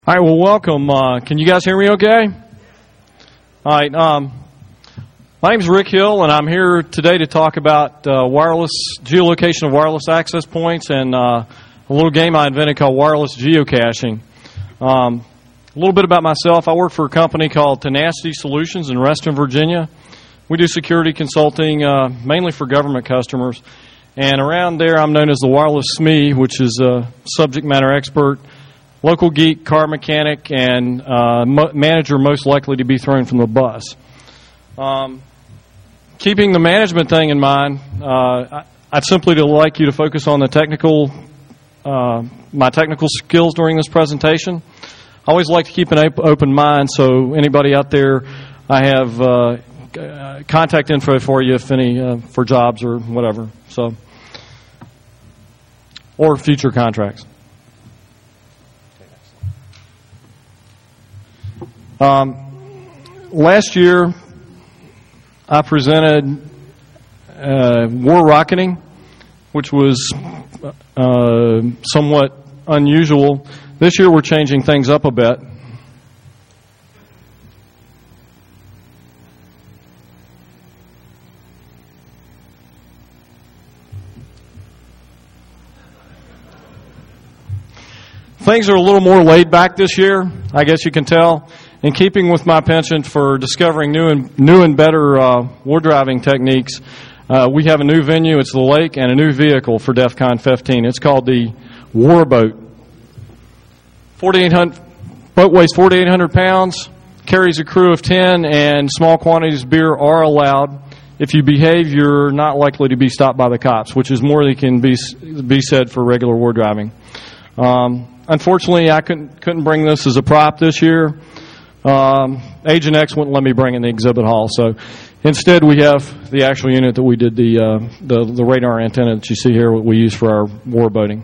All right, well, welcome. Can you guys hear me okay? All right, my name's Rick Hill, and I'm here today to talk about geolocation of wireless access points and a little game I invented called wireless geocaching. A little bit about myself. I work for a company called Tenacity Solutions in Reston, Virginia. We do security consulting mainly for government customers. And around there, I'm known as the Wireless SME, which is a subject matter expert, local geek, car mechanic, and manager most likely to be thrown from the bus. Keeping the management thing in mind, I'd simply like you to focus on the my technical skills during this presentation. I always like to keep an open mind, so anybody out there, I have contact info for you if any for jobs or whatever, or future contracts. Last year, I presented War Rocketing, which was somewhat unusual. This year, we're changing things up a bit. Things are a little more laid back this year, I guess you can tell. In keeping with my penchant for discovering new and better war driving techniques, we have a new venue. It's the lake, and a new vehicle for DEF CON 15. It's called the Warboat. Boat weighs 4,800 pounds, carries a crew of 10, and small quantities of beer are allowed. If you behave, you're not likely to be stopped by the cops, which is more than can be said for regular war driving. Unfortunately, I couldn't bring this as a prop this year. Agent X wouldn't let me bring in the exhibit hall, so instead we have the actual unit that we did the radar antenna that you see here, what we use for our war boating.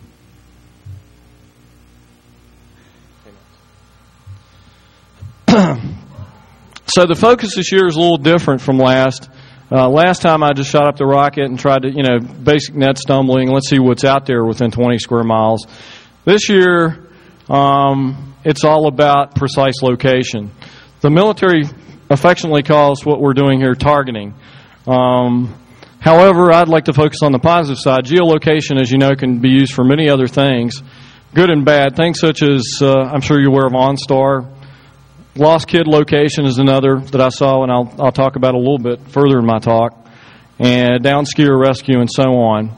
So the focus this year is a little different from last. Last time I just shot up the rocket and tried to, basic net stumbling. Let's see what's out there within 20 square miles. This year, it's all about precise location. The military affectionately calls what we're doing here targeting. However, I'd like to focus on the positive side. Geolocation, as you know, can be used for many other things, good and bad. Things such as, I'm sure you're aware of OnStar. Lost kid location is another that I saw, and I'll talk about a little bit further in my talk. And down skier rescue and so on.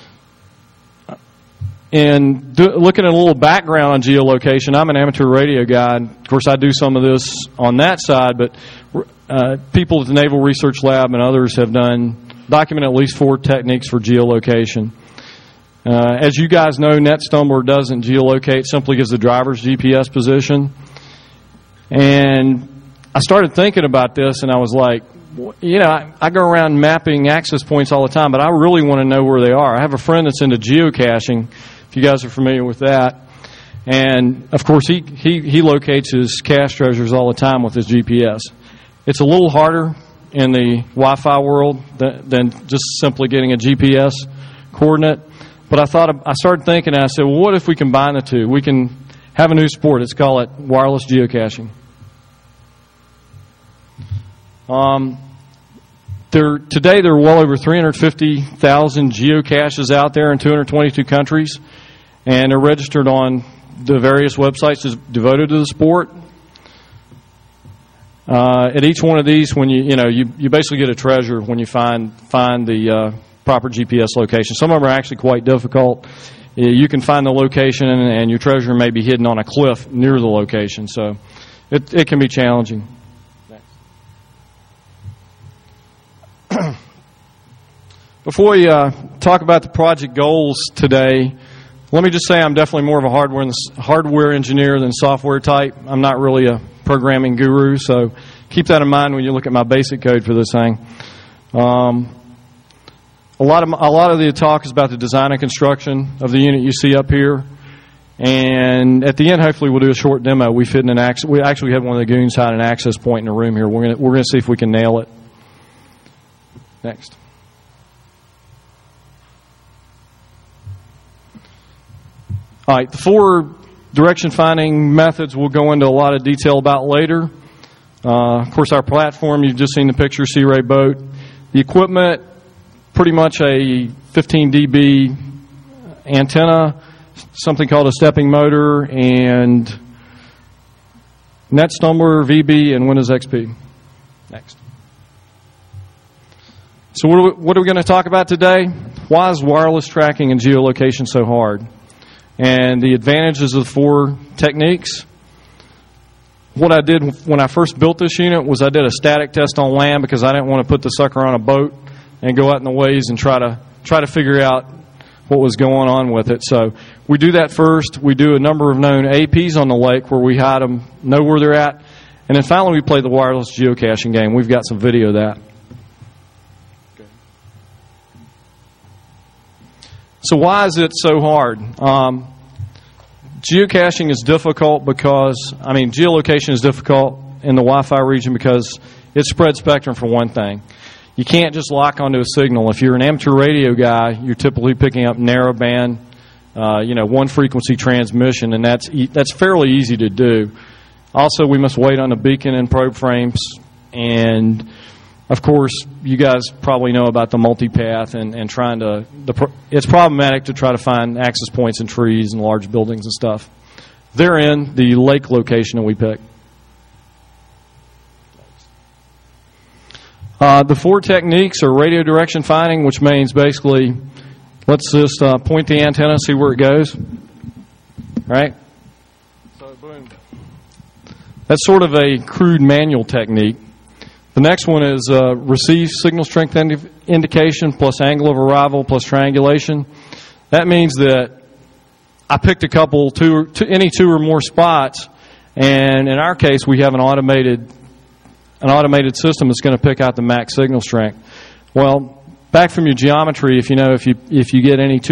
And looking at a little background on geolocation, I'm an amateur radio guy. Of course, I do some of this on that side, but people at the Naval Research Lab and others have documented at least 4 techniques for geolocation. As you guys know, NetStumbler doesn't geolocate, simply gives the driver's GPS position. And I started thinking about this, and I was like, I go around mapping access points all the time, but I really want to know where they are. I have a friend that's into geocaching, if you guys are familiar with that. And, of course, he locates his cache treasures all the time with his GPS. It's a little harder in the Wi-Fi world than just simply getting a GPS coordinate. But I started thinking, and I said, well, what if we combine the two? We can have a new sport. Let's call it wireless geocaching. Today there are well over 350,000 geocaches out there in 222 countries, and they're registered on the various websites devoted to the sport. At each one of these, when you basically get a treasure when you find the proper GPS location. Some of them are actually quite difficult. You can find the location, and your treasure may be hidden on a cliff near the location, so it can be challenging. Before we talk about the project goals today, let me just say I'm definitely more of a hardware engineer than software type. I'm not really a programming guru, so keep that in mind when you look at my basic code for this thing. A lot of the talk is about the design and construction of the unit you see up here, and at the end, hopefully, we'll do a short demo. We actually had one of the goons hide an access point in the room here. We're going to see if we can nail it. Next. All right, the 4 Direction finding methods we'll go into a lot of detail about later. Of course, our platform, you've just seen the picture, Sea Ray boat. The equipment, pretty much a 15 dB antenna, something called a stepping motor, and NetStumbler, VB, and Windows XP. Next. So what are we going to talk about today? Why is wireless tracking and geolocation so hard? And the advantages of the 4 techniques. What I did when I first built this unit was I did a static test on land because I didn't want to put the sucker on a boat and go out in the waves and try to figure out what was going on with it. So we do that first. We do a number of known APs on the lake where we hide them, know where they're at. And then finally we play the wireless geocaching game. We've got some video of that. So why is it so hard? Geocaching is difficult because, geolocation is difficult in the Wi-Fi region because it spreads spectrum for one thing. You can't just lock onto a signal. If you're an amateur radio guy, you're typically picking up narrowband, one frequency transmission, and that's fairly easy to do. Also, we must wait on a beacon and probe frames, and of course, you guys probably know about the multipath and trying to. It's problematic to try to find access points in trees and large buildings and stuff. Therein, the lake location that we pick. The 4 techniques are radio direction finding, which means basically, let's just point the antenna, see where it goes. Right? So, boom. That's sort of a crude manual technique. The next one is receive signal strength indication plus angle of arrival plus triangulation. That means that I picked any 2 or more spots, and in our case, we have an automated system that's going to pick out the max signal strength. Well, back from your geometry, if you get any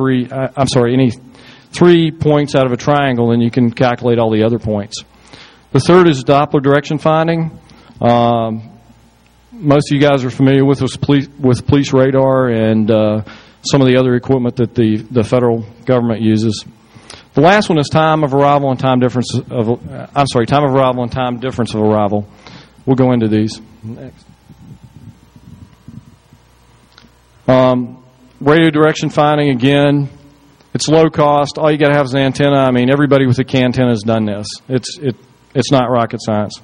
3 points out of a triangle, then you can calculate all the other points. The third is Doppler direction finding. Most of you guys are familiar with police radar and some of the other equipment that the federal government uses. The last one is time of arrival and time difference of arrival. We'll go into these next. Radio direction finding, again, it's low cost. All you got to have is an antenna. Everybody with a CAN-10 has done this. It's not rocket science.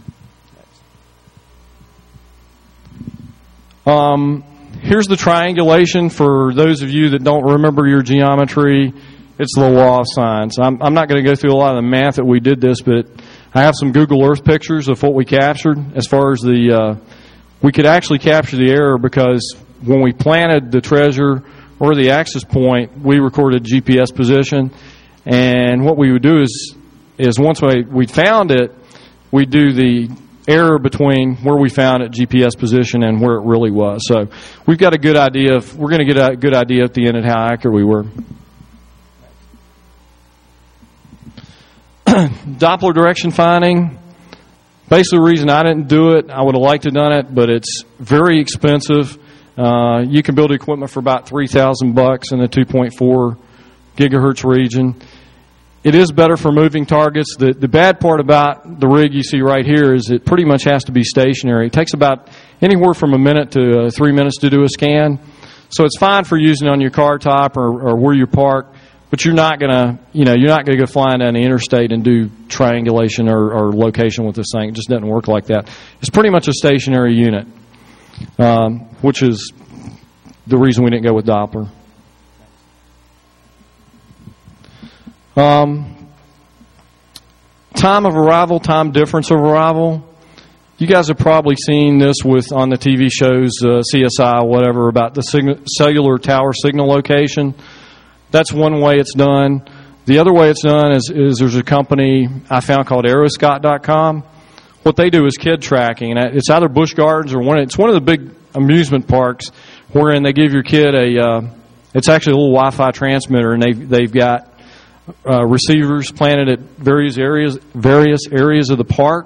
Here's the triangulation for those of you that don't remember your geometry. It's the law of science. I'm not going to go through a lot of the math that we did this, but I have some Google Earth pictures of what we captured as far as we could actually capture the error because when we planted the treasure or the access point, we recorded GPS position. And what we would do is once we found it, we'd do the error between where we found it, GPS position, and where it really was. So we've got a good idea we're going to get a good idea at the end of how accurate we were. Doppler direction finding. Basically, the reason I didn't do it, I would have liked to have done it, but it's very expensive. You can build equipment for about $3,000 in the 2.4 gigahertz region. It is better for moving targets. The bad part about the rig you see right here is it pretty much has to be stationary. It takes about anywhere from a minute to 3 minutes to do a scan. So it's fine for using on your car top or where you park, but you're not gonna go flying down the interstate and do triangulation or location with this thing. It just doesn't work like that. It's pretty much a stationary unit, which is the reason we didn't go with Doppler. Time of arrival, time difference of arrival. You guys have probably seen this on the TV shows, CSI, whatever, about the cellular tower signal location. That's one way it's done. The other way it's done is there's a company I found called Aeroscout.com. What they do is kid tracking, and it's either Busch Gardens or it's one of the big amusement parks wherein they give your kid it's actually a little Wi-Fi transmitter, and they've got receivers planted at various areas of the park.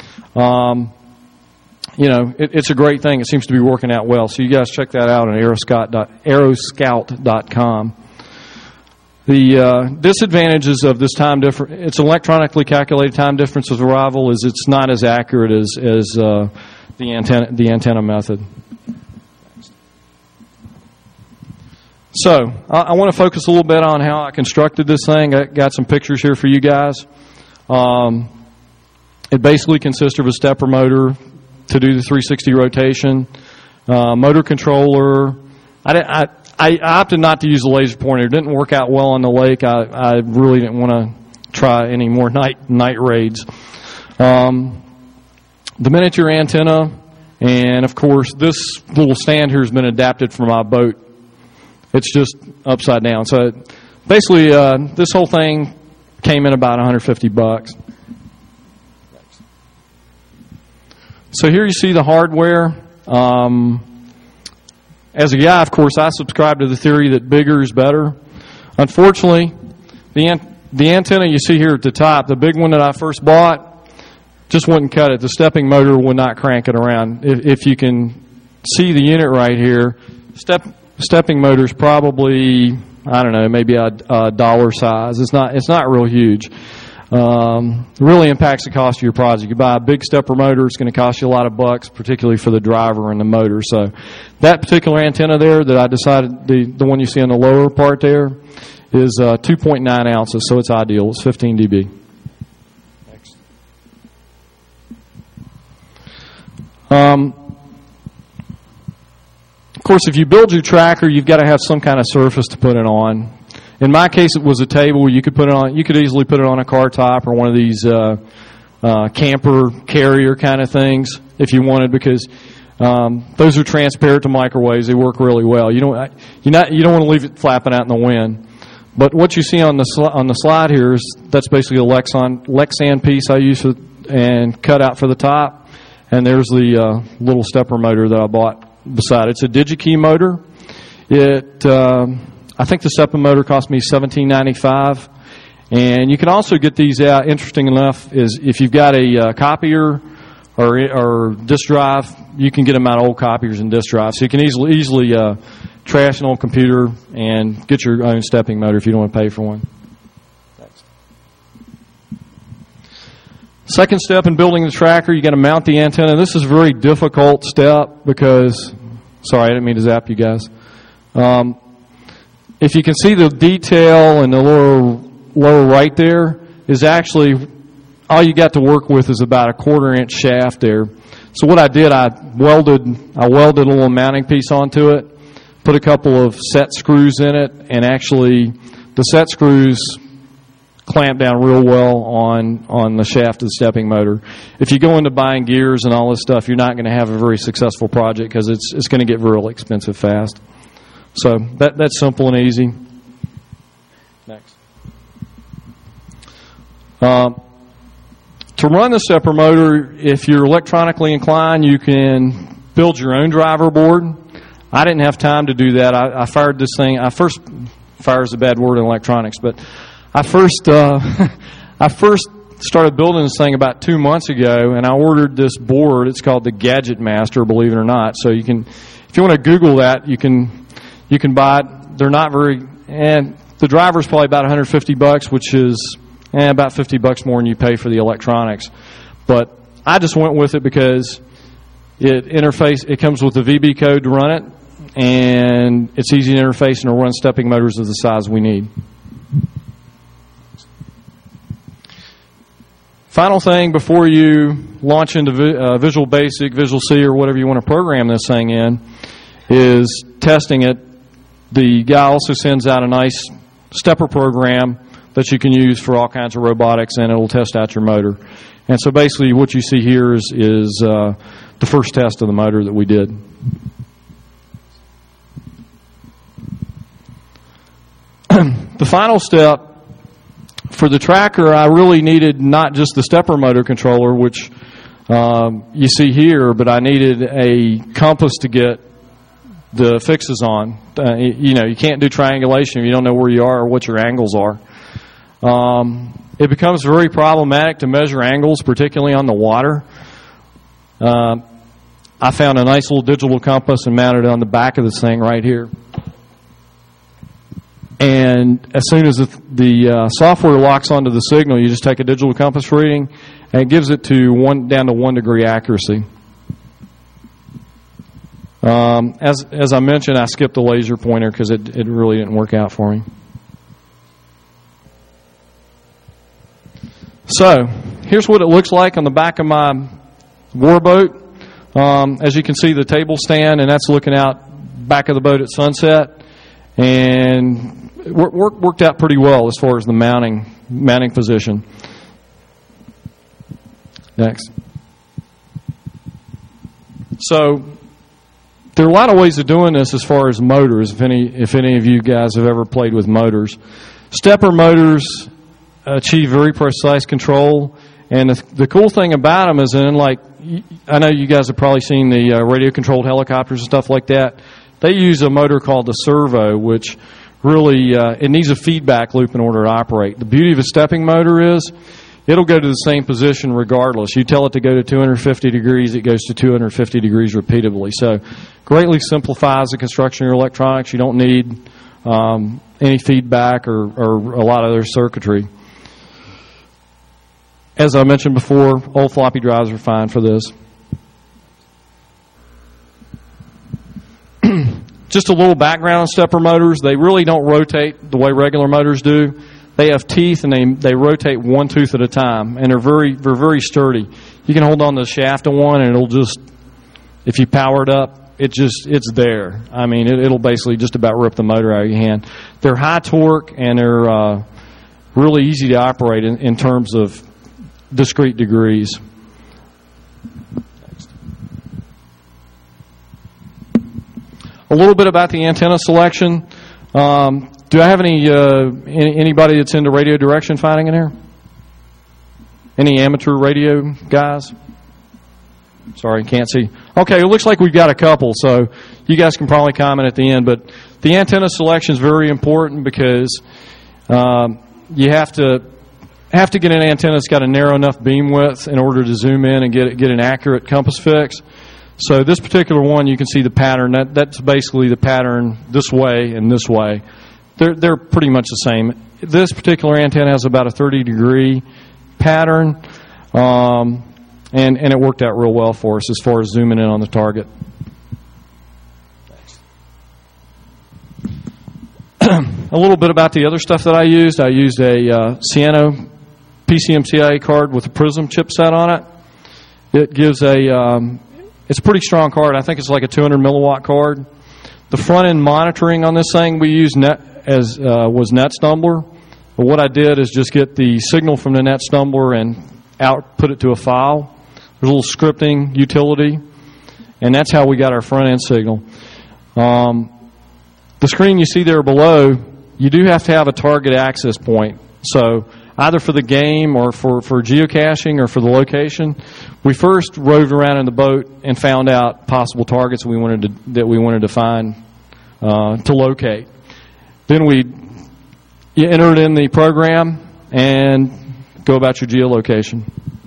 It's a great thing. It seems to be working out well. So you guys check that out on aeroscout.com. The disadvantages of this time difference, it's electronically calculated time difference of arrival, is it's not as accurate as the antenna method. So I want to focus a little bit on how I constructed this thing. I got some pictures here for you guys. It basically consists of a stepper motor to do the 360 rotation, motor controller. I opted not to use a laser pointer. It didn't work out well on the lake. I really didn't want to try any more night raids. The miniature antenna, and of course this little stand here has been adapted for my boat. It's just upside down. So basically, this whole thing came in about $150. So here you see the hardware. As a guy, of course, I subscribe to the theory that bigger is better. Unfortunately, the antenna you see here at the top, the big one that I first bought, just wouldn't cut it. The stepping motor would not crank it around. If you can see the unit right here, stepping motor is probably, I don't know, maybe a dollar size. It's not real huge. Really impacts the cost of your project. You buy a big stepper motor, it's going to cost you a lot of bucks, particularly for the driver and the motor. So that particular antenna there that I decided, the one you see on the lower part there, is 2.9 ounces, so it's ideal. It's 15 dB. Next. Of course, if you build your tracker, you've got to have some kind of surface to put it on. In my case, it was a table. You could put it on. You could easily put it on a car top or one of these camper carrier kind of things if you wanted, because those are transparent to microwaves. They work really well. You don't want to leave it flapping out in the wind. But what you see on the slide here is that's basically a Lexan piece I use and cut out for the top, and there's the little stepper motor that I bought beside it. It's a DigiKey motor. I think the stepper motor cost me $17.95, and you can also get these out. Interesting enough is if you've got a copier or disk drive, you can get them out of old copiers and disk drives. So you can easily trash an old computer and get your own stepping motor if you don't want to pay for one. Next. Second step in building the tracker, you got to mount the antenna. This is a very difficult step because, sorry, I didn't mean to zap you guys. If you can see the detail in the lower right there is actually all you got to work with is about a 1/4 inch shaft there. So what I did, I welded a little mounting piece onto it, put a couple of set screws in it, and actually the set screws clamp down real well on the shaft of the stepping motor. If you go into buying gears and all this stuff, you're not going to have a very successful project because it's going to get real expensive fast. So that's simple and easy. Next. To run the stepper motor, if you're electronically inclined, you can build your own driver board. I didn't have time to do that. I fired this thing. Fire is a bad word in electronics, but I first started building this thing about 2 months ago, and I ordered this board. It's called the Gadget Master, believe it or not. So you can, if you want to Google that, you can buy it. They're not very, and the driver's probably about $150, which is about $50 more than you pay for the electronics. But I just went with it because it comes with the VB code to run it, and it's easy to interface and to run stepping motors of the size we need. Final thing before you launch into Visual Basic, Visual C, or whatever you want to program this thing in, is testing it. The guy also sends out a nice stepper program that you can use for all kinds of robotics, and it'll test out your motor. And so basically what you see here is the first test of the motor that we did. The final step, for the tracker, I really needed not just the stepper motor controller, which you see here, but I needed a compass to get the fixes on. You can't do triangulation if you don't know where you are or what your angles are. It becomes very problematic to measure angles, particularly on the water. I found a nice little digital compass and mounted it on the back of this thing right here. And as soon as the software locks onto the signal, you just take a digital compass reading, and it gives it to down to 1 degree accuracy. As I mentioned, I skipped the laser pointer because it really didn't work out for me. So here's what it looks like on the back of my warboat. As you can see, the table stand, and that's looking out back of the boat at sunset, and it worked out pretty well as far as the mounting position. Next. So there are a lot of ways of doing this as far as motors, if any of you guys have ever played with motors. Stepper motors achieve very precise control, and the cool thing about them is, I know you guys have probably seen the radio-controlled helicopters and stuff like that. They use a motor called the servo, which really it needs a feedback loop in order to operate. The beauty of a stepping motor is it'll go to the same position regardless. You tell it to go to 250 degrees, it goes to 250 degrees repeatedly. So greatly simplifies the construction of your electronics. You don't need any feedback or a lot of their circuitry. As I mentioned before, old floppy drives are fine for this. Just a little background on stepper motors. They really don't rotate the way regular motors do. They have teeth, and they rotate one tooth at a time, and they're very sturdy. You can hold on to the shaft of one, and it'll just, if you power it up, it's there. I mean, it'll basically just about rip the motor out of your hand. They're high torque, and they're really easy to operate in terms of discrete degrees. A little bit about the antenna selection. Do I have anybody that's into radio direction finding in here? Any amateur radio guys? Sorry, can't see. Okay, it looks like we've got a couple, so you guys can probably comment at the end. But the antenna selection is very important because you have to get an antenna that's got a narrow enough beam width in order to zoom in and get an accurate compass fix. So this particular one, you can see the pattern. That's basically the pattern this way and this way. They're pretty much the same. This particular antenna has about a 30-degree pattern, and it worked out real well for us as far as zooming in on the target. A little bit about the other stuff that I used. I used a Ciano PCMCIA card with a Prism chipset on it. It gives it's a pretty strong card. I think it's like a 200 milliwatt card. The front end monitoring on this thing we used was NetStumbler. But what I did is just get the signal from the NetStumbler and output it to a file. There's a little scripting utility, and that's how we got our front end signal. The screen you see there below, you do have to have a target access point. So either for the game or for geocaching or for the location, we first roved around in the boat and found out possible targets we wanted to find to locate. Then you enter it in the program and go about your geolocation.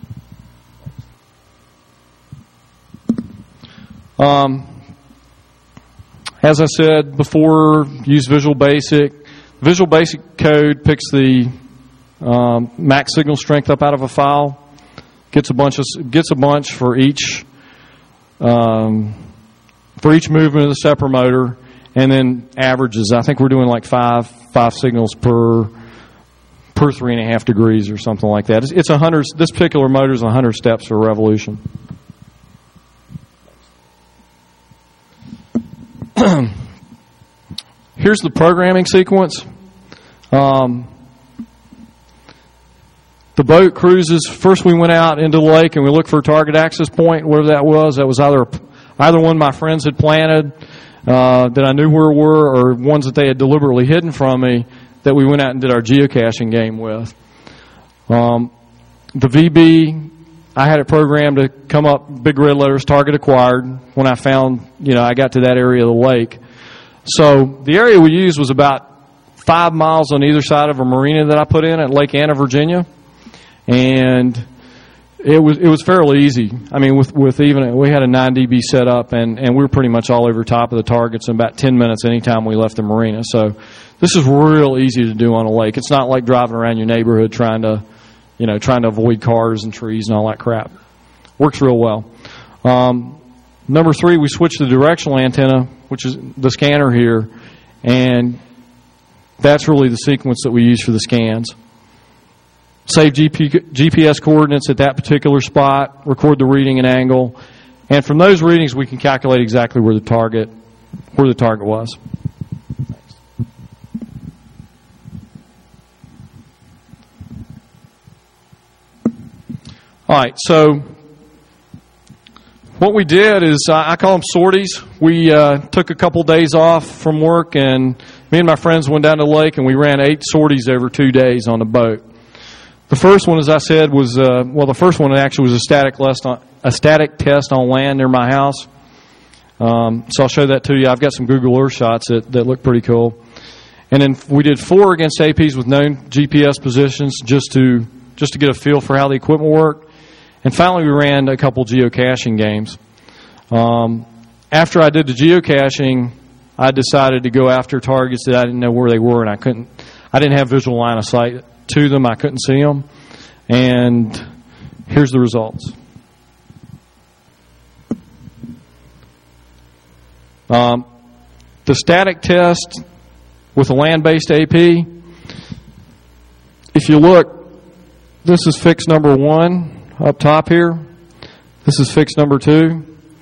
As I said before, use Visual Basic. Visual Basic code picks the max signal strength up out of a file, gets a bunch for each movement of the stepper motor, and then averages. I think we're doing like five signals per 3.5 degrees or something like that. It's 100. This particular motor is 100 steps per revolution. Here's the programming sequence. The boat cruises. First we went out into the lake and we looked for a target access point, whatever that was. That was either one my friends had planted that I knew where were, or ones that they had deliberately hidden from me that we went out and did our geocaching game with. The VB, I had it programmed to come up big red letters, target acquired, when I found, I got to that area of the lake. So the area we used was about 5 miles on either side of a marina that I put in at Lake Anna, Virginia. And it was fairly easy. I mean, with even we had a 9 dB set up, and we were pretty much all over top of the targets in about 10 minutes anytime we left the marina. So This is real easy to do on a lake. It's not like driving around your neighborhood trying to avoid cars and trees and all that crap. Works real well. Number 3, we switched the directional antenna, which is the scanner here, and that's really the sequence that we use for the scans. Save GPS coordinates at that particular spot, record the reading and angle, and from those readings we can calculate exactly where the target was. All right, so what we did is, I call them sorties. We took a couple days off from work, and me and my friends went down to the lake, and we ran 8 sorties over 2 days on the boat. The first one, as I said, was, the first one actually was a static test on land near my house. So I'll show that to you. I've got some Google Earth shots that look pretty cool. And then we did 4 against APs with known GPS positions just to get a feel for how the equipment worked. And finally, we ran a couple geocaching games. After I did the geocaching, I decided to go after targets that I didn't know where they were, and I didn't have visual line of sight to them. I couldn't see them. And here's the results. The static test with a land-based AP, if you look, this is fix number 1 up top here. This is fix number 2.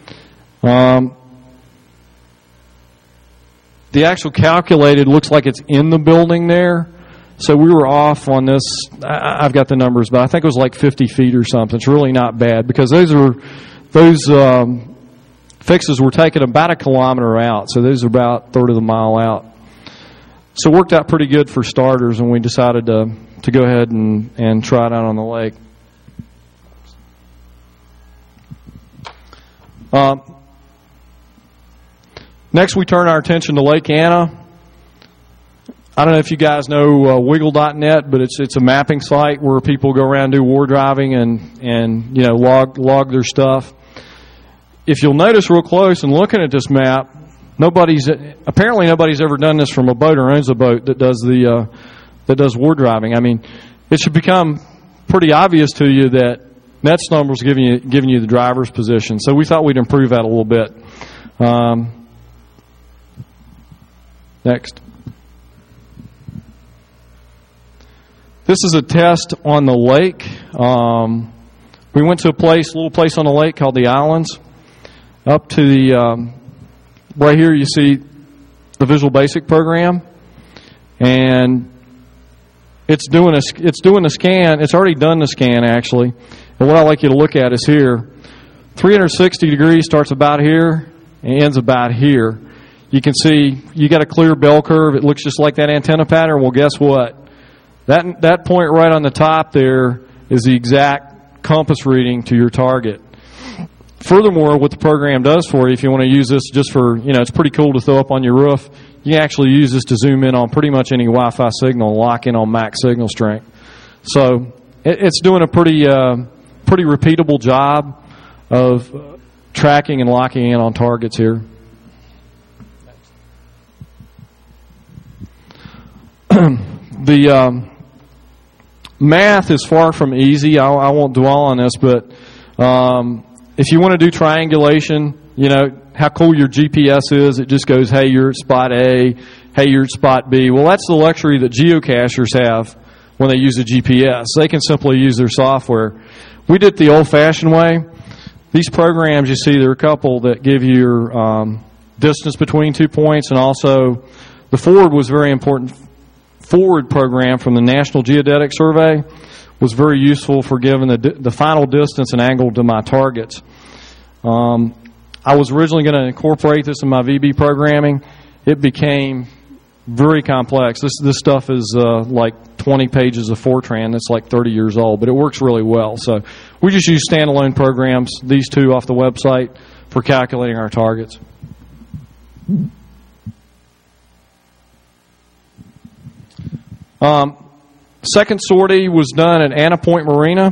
The actual calculated looks like it's in the building there. So we were off on this. I've got the numbers, but I think it was like 50 feet or something. It's really not bad because those fixes were taken about 1 kilometer out. So those are about a third of the mile out. So it worked out pretty good for starters, and we decided to go ahead and try it out on the lake. Next, we turn our attention to Lake Anna. I don't know if you guys know Wiggle.net, but it's a mapping site where people go around and do war driving and log their stuff. If you'll notice real close and looking at this map, apparently nobody's ever done this from a boat or owns a boat that does war driving. I mean, it should become pretty obvious to you that NetSnumble's giving you the driver's position. So we thought we'd improve that a little bit. Next. This is a test on the lake. We went to a little place on the lake called the Islands. Up to the right here, you see the Visual Basic program, and it's doing the scan. It's already done the scan actually. And what I'd like you to look at is here. 360 degrees starts about here and ends about here. You can see you got a clear bell curve. It looks just like that antenna pattern. Well, guess what? That point right on the top there is the exact compass reading to your target. Furthermore, what the program does for you, if you want to use this just for, it's pretty cool to throw up on your roof, you can actually use this to zoom in on pretty much any Wi-Fi signal and lock in on max signal strength. So it's doing a pretty repeatable job of tracking and locking in on targets here. The math is far from easy. I won't dwell on this, but if you want to do triangulation, how cool your GPS is. It just goes, hey, you're at spot A, hey, you're at spot B. Well, that's the luxury that geocachers have when they use a GPS. They can simply use their software. We did it the old-fashioned way. These programs, you see, there are a couple that give you your distance between 2 points, and also the forward was very important. Forward program from the National Geodetic Survey was very useful for giving the final distance and angle to my targets. I was originally going to incorporate this in my VB programming. It became very complex. This stuff is like 20 pages of Fortran that's like 30 years old, but it works really well. So we just use standalone programs, these two off the website, for calculating our targets. Second sortie was done at Anna Point Marina.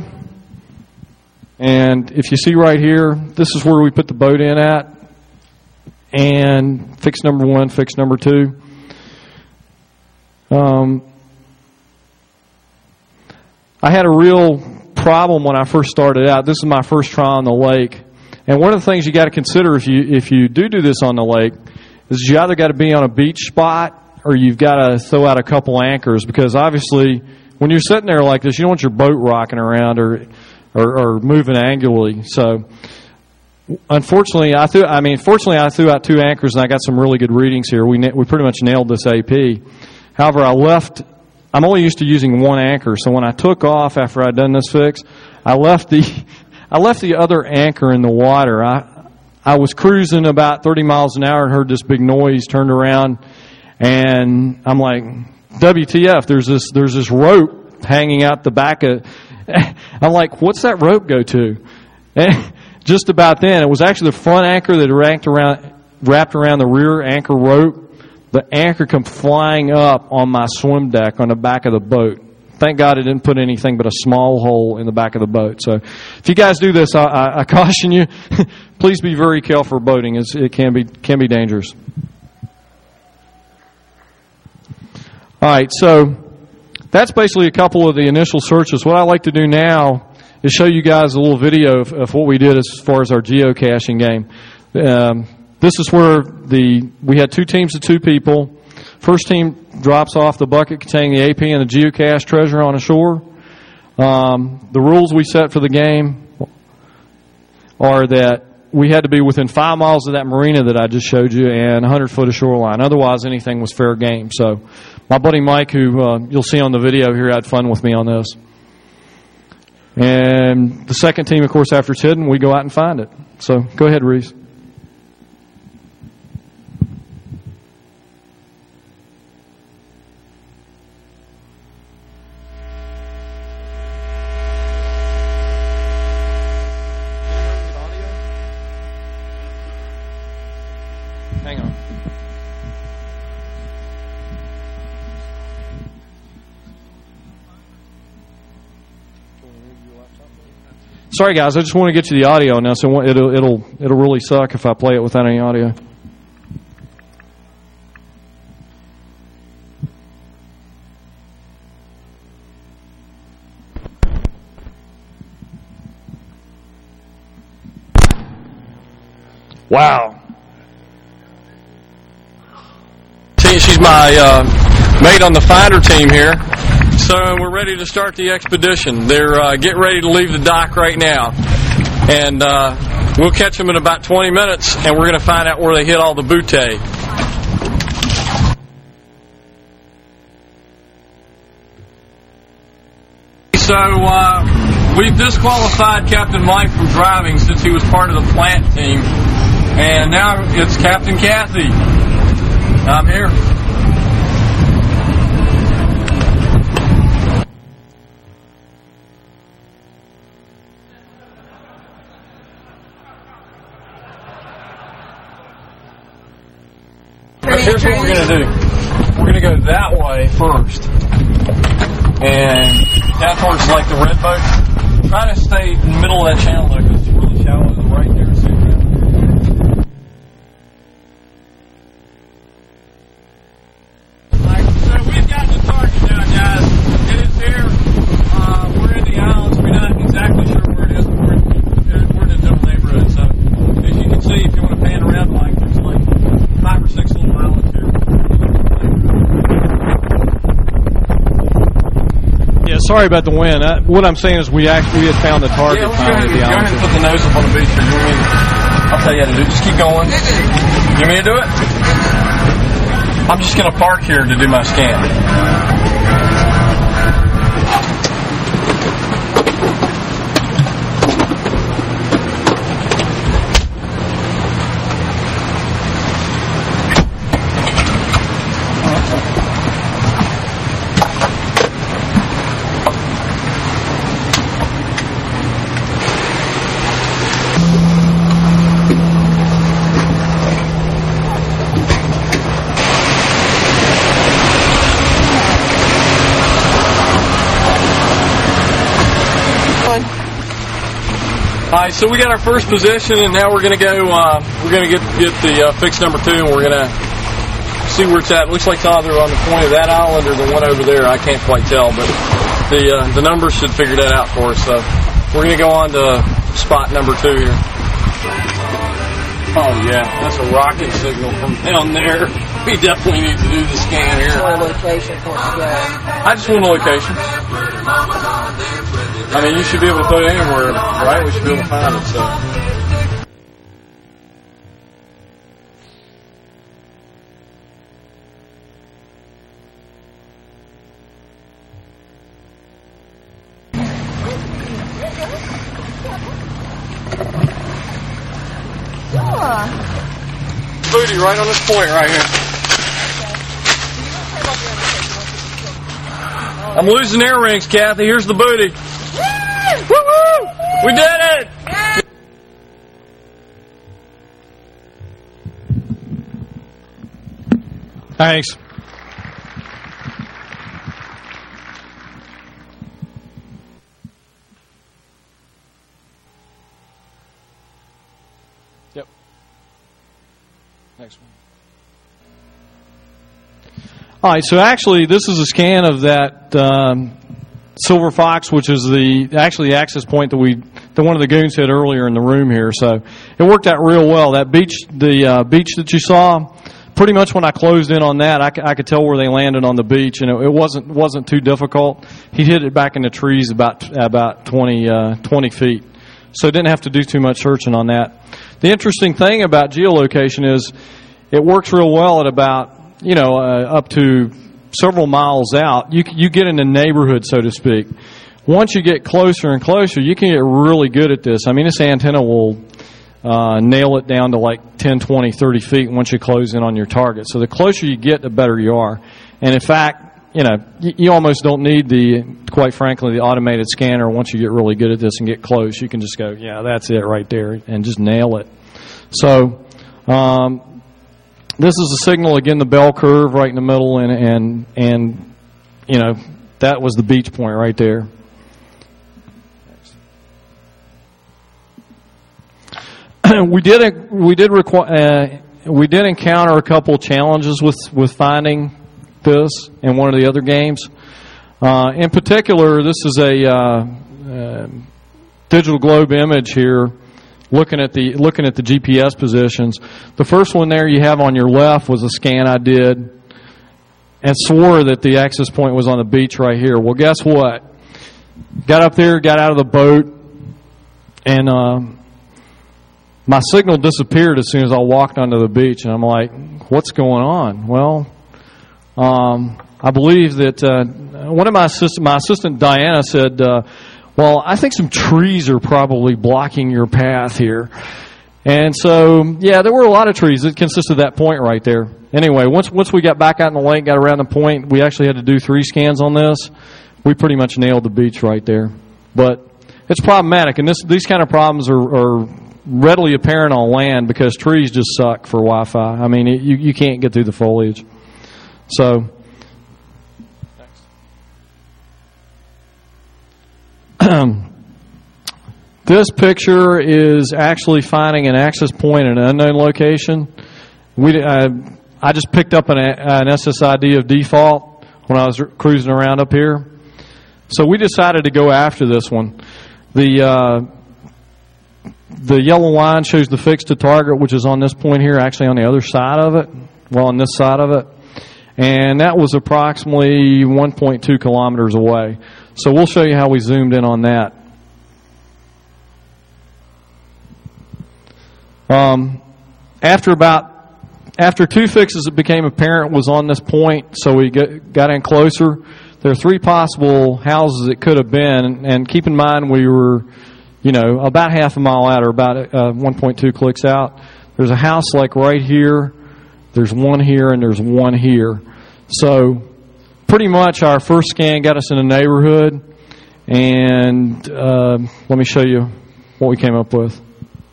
And if you see right here, this is where we put the boat in at. And fix number 1, fix number 2. I had a real problem when I first started out. This is my first try on the lake. And one of the things you got to consider if you do this on the lake is you either got to be on a beach spot or you've got to throw out a couple anchors, because obviously when you're sitting there like this, you don't want your boat rocking around or moving angularly. So unfortunately, fortunately I threw out 2 anchors and I got some really good readings here. We pretty much nailed this AP. However, I'm only used to using 1 anchor, so when I took off after I'd done this fix, I left the other anchor in the water. I was cruising about 30 miles an hour and heard this big noise, turned around, and I'm like, WTF, there's this rope hanging out the back of, I'm like, what's that rope go to? And just about then, it was actually the front anchor that wrapped around the rear anchor rope. The anchor come flying up on my swim deck on the back of the boat. Thank God it didn't put anything but a small hole in the back of the boat. So if you guys do this, I caution you, please be very careful boating. It can be dangerous. All right, so that's basically a couple of the initial searches. What I like to do now is show you guys a little video of what we did as far as our geocaching game. This is where we had 2 teams of 2 people. First team drops off the bucket containing the AP and the geocache treasure on a shore. The rules we set for the game are that we had to be within 5 miles of that marina that I just showed you and 100 foot of shoreline. Otherwise, anything was fair game. So my buddy Mike, who you'll see on the video here, had fun with me on this. And the second team, of course, after it's hidden, we go out and find it. So go ahead, Reese. Hang on. Sorry, guys. I just want to get you the audio now, so it'll really suck if I play it without any audio. Wow. She's my mate on the Finder team here. So we're ready to start the expedition. They're getting ready to leave the dock right now. And we'll catch them in about 20 minutes, and we're going to find out where they hit all the butte. So we've disqualified Captain Mike from driving since he was part of the plant team. And now it's Captain Kathy. I'm here. Here's what we're going to do. We're going to go that way first. And down towards like the red boat. Try to stay in the middle of that channel there because it's really shallow to the right there. So we've got the target now, guys. It is here. We're in the islands. We're not exactly sure where it is. We're in a different neighborhood. So as you can see, if you want to pan around, like there's like 5 or 6 little islands here. Yeah, sorry about the wind. What I'm saying is we had found the target. Yeah, go ahead and put the nose up on the beach here. I'll tell you how to do it. Just keep going. You want me to do it? I'm just going to park here to do my scan. All right, so we got our first position, and now we're going to go. We're going to get the fix number 2, and we're going to see where it's at. It looks like it's either on the point of that island or the one over there. I can't quite tell, but the numbers should figure that out for us. So we're going to go on to spot number 2 here. Oh, yeah, that's a rocket signal from down there. We definitely need to do the scan here. What location for us to go? I just want a location. I mean, you should be able to put it anywhere, right? We should be able to find it, so. Booty right on this point right here. I'm losing air rings, Kathy. Here's the booty. Woo-woo! We did it! Thanks. Yep. Next one. All right, so actually this is a scan of that Silver Fox, which is the access point that one of the goons hit earlier in the room here. So it worked out real well. That beach, the beach that you saw, pretty much when I closed in on that, I could tell where they landed on the beach, and it wasn't too difficult. He hit it back in the trees about 20 feet, so didn't have to do too much searching on that. The interesting thing about geolocation is it works real well at about up to several miles out. You get in the neighborhood, so to speak. Once you get closer and closer, you can get really good at this. I mean, this antenna will nail it down to like 10, 20, 30 feet once you close in on your target. So the closer you get, the better you are. And in fact, you almost don't need quite frankly, the automated scanner. Once you get really good at this and get close, you can just go, yeah, that's it right there, and just nail it. So this is a signal, again, the bell curve right in the middle, and that was the beach point right there. We did encounter a couple challenges with finding this in one of the other games. In particular, this is a digital globe image here, looking at the GPS positions. The first one there you have on your left was a scan I did, and swore that the access point was on the beach right here. Well, guess what? Got up there, got out of the boat, and my signal disappeared as soon as I walked onto the beach, and I'm like, what's going on? Well, I believe that one of my assistant Diana said, well, I think some trees are probably blocking your path here. And so, yeah, there were a lot of trees. It consisted of that point right there. Anyway, once we got back out in the lake, got around the point, we actually had to do 3 scans on this. We pretty much nailed the beach right there. But it's problematic, and these kind of problems are readily apparent on land because trees just suck for Wi-Fi. I mean, you can't get through the foliage. So, this picture is actually finding an access point in an unknown location. I just picked up an SSID of default when I was cruising around up here. So we decided to go after this one. The yellow line shows the fix to target, which is on this point here, actually on the other side of it, well, on this side of it. And that was approximately 1.2 kilometers away. So we'll show you how we zoomed in on that. After 2 fixes, it became apparent was on this point, so we got in closer. There are 3 possible houses it could have been, and keep in mind we were, about half a mile out, or about 1.2 clicks out. There's a house like right here. There's one here, and there's one here. So pretty much our first scan got us in the neighborhood, and let me show you what we came up with.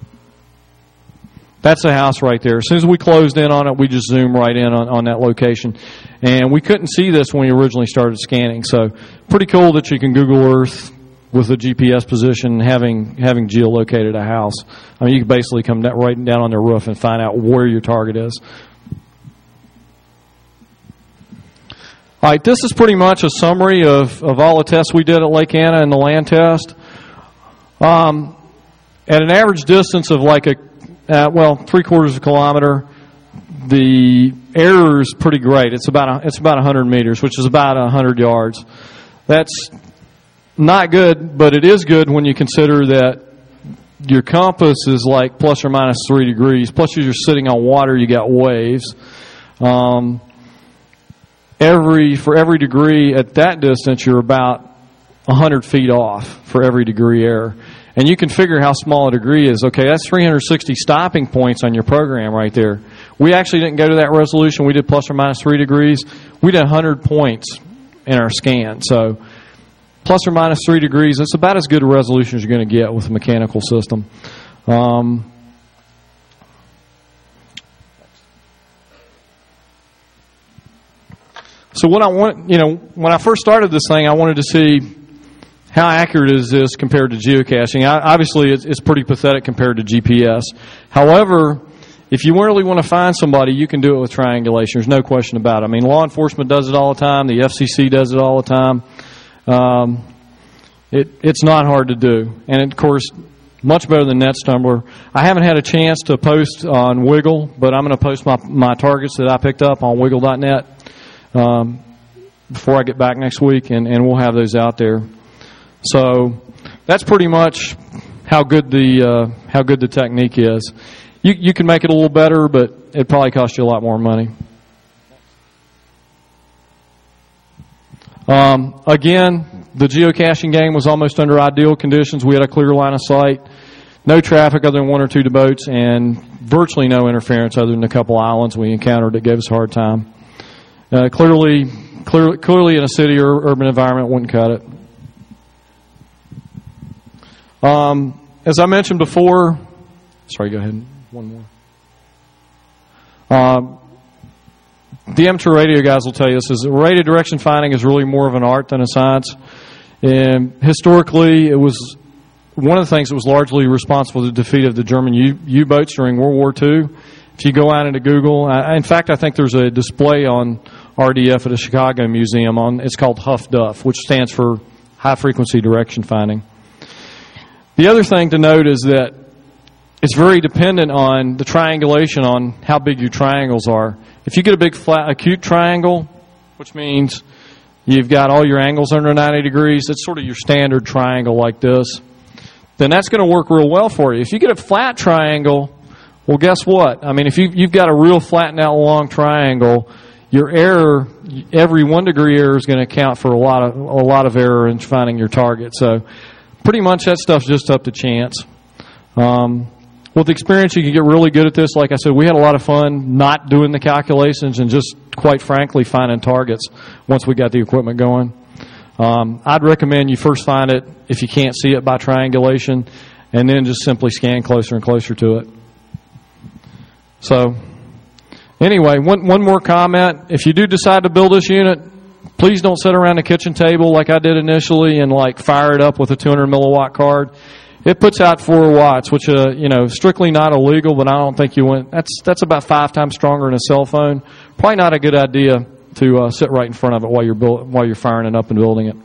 That's the house right there. As soon as we closed in on it, we just zoomed right in on that location. And we couldn't see this when we originally started scanning. So pretty cool that you can Google Earth with a GPS position having geolocated a house. I mean, you can basically come right down on their roof and find out where your target is. All right, this is pretty much a summary of all the tests we did at Lake Anna and the land test. At an average distance of like 3/4 of a kilometer, the error is pretty great. It's about 100 meters, which is about 100 yards. That's not good, but it is good when you consider that your compass is like plus or minus 3 degrees. Plus, you're sitting on water, you got waves. For every degree at that distance, you're about 100 feet off for every degree error. And you can figure how small a degree is. Okay, that's 360 stopping points on your program right there. We actually didn't go to that resolution. We did plus or minus 3 degrees. We did 100 points in our scan. So plus or minus 3 degrees, that's about as good a resolution as you're going to get with a mechanical system. So what I want, when I first started this thing, I wanted to see how accurate is this compared to geocaching. Obviously, it's pretty pathetic compared to GPS. However, if you really want to find somebody, you can do it with triangulation. There's no question about it. I mean, law enforcement does it all the time. The FCC does it all the time. It's not hard to do. And, of course, much better than NetStumbler. I haven't had a chance to post on Wiggle, but I'm going to post my targets that I picked up on wiggle.net before I get back next week, and we'll have those out there. So that's pretty much how good the technique is. You can make it a little better, but it probably costs you a lot more money. Again, the geocaching game was almost under ideal conditions. We had a clear line of sight, no traffic other than 1 or 2 boats, and virtually no interference other than a couple islands we encountered that gave us a hard time. Clearly in a city or urban environment wouldn't cut it. As I mentioned before, sorry, go ahead. One more. The amateur radio guys will tell you this: is radio direction finding is really more of an art than a science. And historically, it was one of the things that was largely responsible for the defeat of the German U-boats during World War II. If you go out into Google, in fact, I think there's a display on RDF at the Chicago Museum. It's called HFDUF, which stands for High Frequency Direction Finding. The other thing to note is that it's very dependent on the triangulation on how big your triangles are. If you get a big flat acute triangle, which means you've got all your angles under 90 degrees, it's sort of your standard triangle like this, then that's going to work real well for you. If you get a flat triangle, well, guess what? I mean, if you've got a real flattened out long triangle, your error, every 1 degree error is going to account for a lot of error in finding your target. So pretty much that stuff's just up to chance. With experience, you can get really good at this. Like I said, we had a lot of fun not doing the calculations and just, quite frankly, finding targets once we got the equipment going. I'd recommend you first find it, if you can't see it, by triangulation, and then just simply scan closer and closer to it. So, anyway, one more comment. If you do decide to build this unit, please don't sit around the kitchen table like I did initially and fire it up with a 200 milliwatt card. It puts out 4 watts, which strictly not illegal, but I don't think you want. That's about 5 times stronger than a cell phone. Probably not a good idea to sit right in front of it while you're firing it up and building it.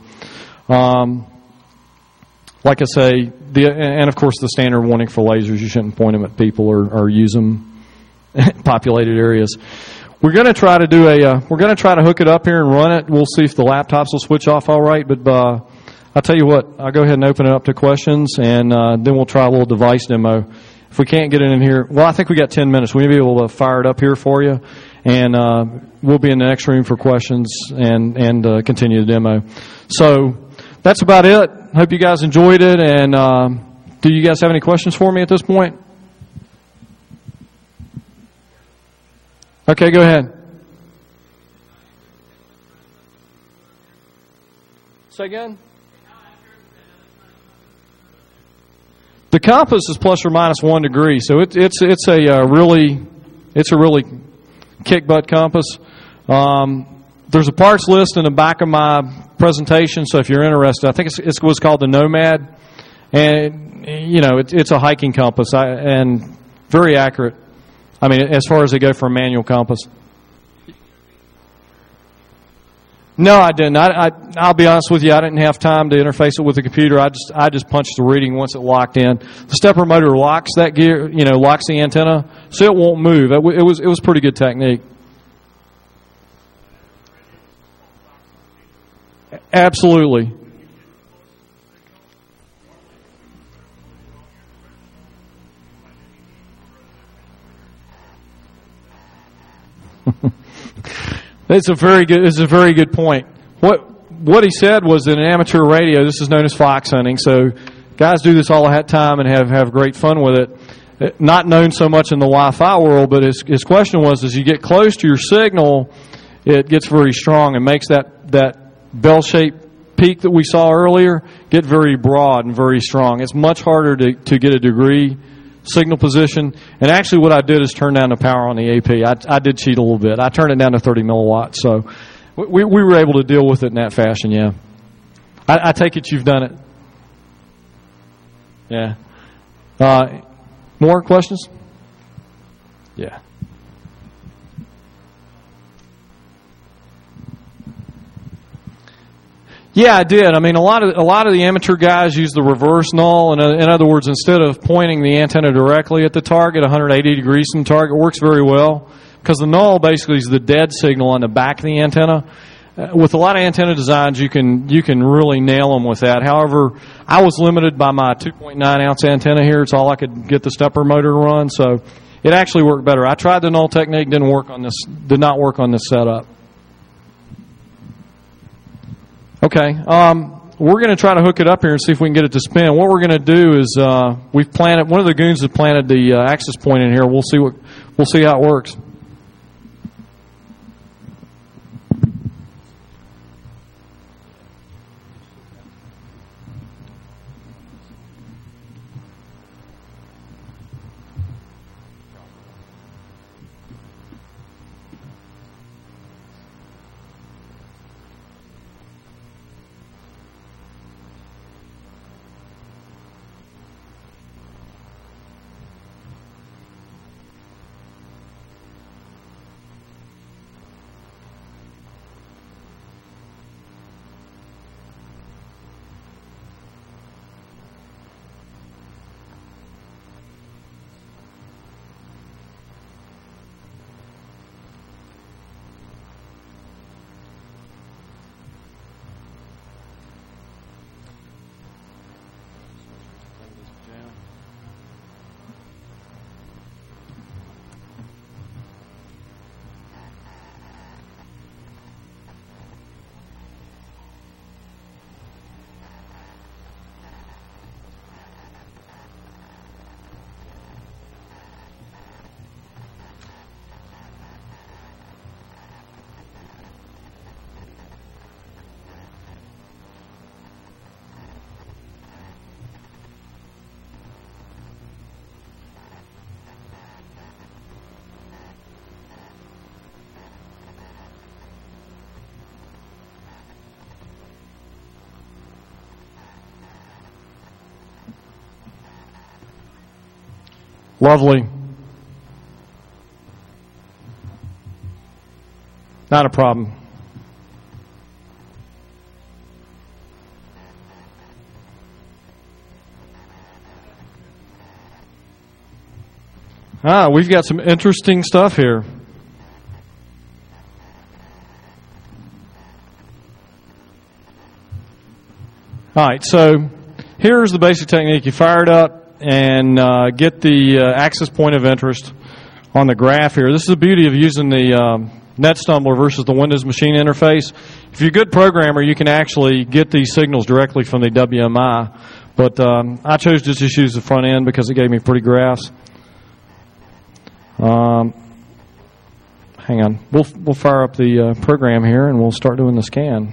Like I say, and of course the standard warning for lasers: you shouldn't point them at people or use them in populated areas. We're going to try to hook it up here and run it. We'll see if the laptops will switch off all right, but. I'll tell you what, I'll go ahead and open it up to questions, and then we'll try a little device demo. If we can't get it in here, well, I think we got 10 minutes. We'll be able to fire it up here for you, and we'll be in the next room for questions and continue the demo. So that's about it. Hope you guys enjoyed it, and do you guys have any questions for me at this point? Okay, go ahead. Say again? The compass is plus or minus 1 degree, so it's a really kick butt compass. There's a parts list in the back of my presentation, so if you're interested, I think it's what's called the Nomad, and it's a hiking compass and very accurate. I mean, as far as they go for a manual compass. No, I didn't. I'll be honest with you. I didn't have time to interface it with the computer. I just punched the reading once it locked in. The stepper motor locks that gear, locks the antenna, so it won't move. It was pretty good technique. Absolutely. It's a very good point. What he said was that in amateur radio, this is known as fox hunting. So guys do this all the time and have great fun with it. Not known so much in the Wi-Fi world, but his question was, as you get close to your signal, it gets very strong and makes that bell-shaped peak that we saw earlier get very broad and very strong. It's much harder to get a degree signal position. And actually what I did is turn down the power on the AP. I did cheat a little bit. I turned it down to 30 milliwatts. So we were able to deal with it in that fashion, yeah. I take it you've done it. Yeah. More questions? Yeah. Yeah, I did. I mean, a lot of the amateur guys use the reverse null. In other words, instead of pointing the antenna directly at the target, 180 degrees from the target, works very well because the null basically is the dead signal on the back of the antenna. With a lot of antenna designs, you can really nail them with that. However, I was limited by my 2.9 ounce antenna here. It's all I could get the stepper motor to run, so it actually worked better. I tried the null technique, did not work on this setup. Okay, we're going to try to hook it up here and see if we can get it to spin. What we're going to do is we've planted, one of the goons has planted the access point in here. We'll see how it works. Lovely. Not a problem. We've got some interesting stuff here. All right, so here's the basic technique. You fire it up and get the access point of interest on the graph here. This is the beauty of using the NetStumbler versus the Windows machine interface. If you're a good programmer, you can actually get these signals directly from the WMI. But I chose to just use the front end because it gave me pretty graphs. Hang on. We'll fire up the program here and we'll start doing the scan.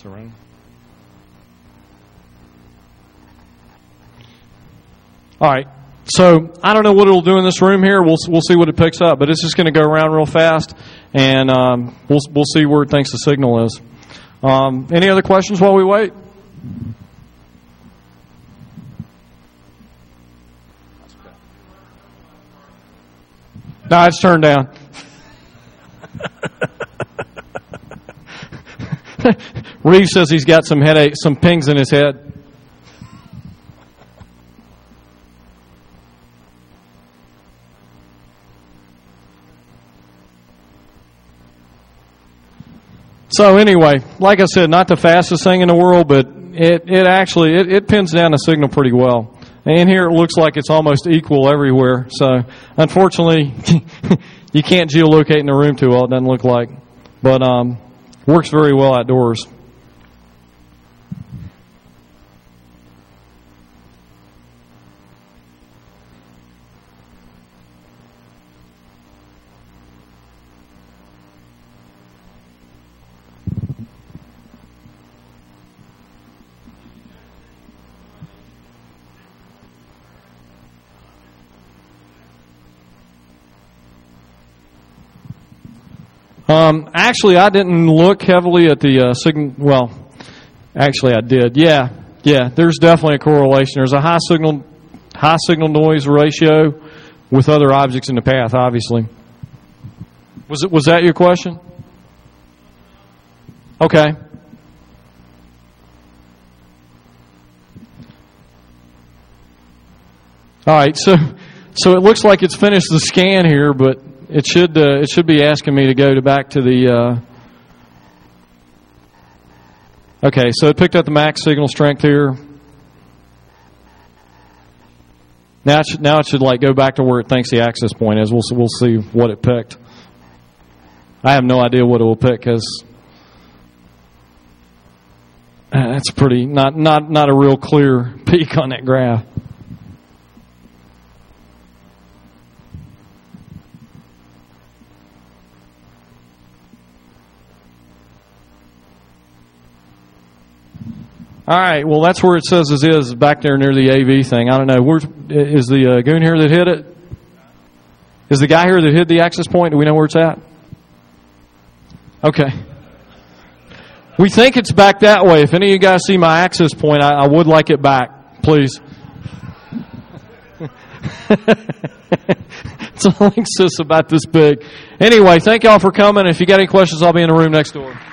around. All right. So I don't know what it'll do in this room here. We'll see what it picks up, but it's just going to go around real fast, and we'll see where it thinks the signal is. Any other questions while we wait? No, it's turned down. Reeve says he's got some headache, some pings in his head. So anyway, like I said, not the fastest thing in the world, but it actually pins down the signal pretty well. And here it looks like it's almost equal everywhere. So unfortunately, you can't geolocate in the room too well, it doesn't look like. But works very well outdoors. Actually, I didn't look heavily at the signal. Well, actually, I did. Yeah. There's definitely a correlation. There's a high signal noise ratio with other objects in the path. Obviously, was that your question? Okay. All right. So it looks like it's finished the scan here, but it should be asking me to go back to the. Okay, so it picked up the max signal strength here. Now it should like go back to where it thinks the access point is. We'll see what it picked. I have no idea what it will pick because that's pretty not a real clear peak on that graph. All right, well, that's where it says it is, back there near the AV thing. I don't know. Is the goon here that hit it? Is the guy here that hit the access point? Do we know where it's at? Okay. We think it's back that way. If any of you guys see my access point, I would like it back, please. It's a Linksys about this big. Anyway, thank y'all for coming. If you got any questions, I'll be in the room next door.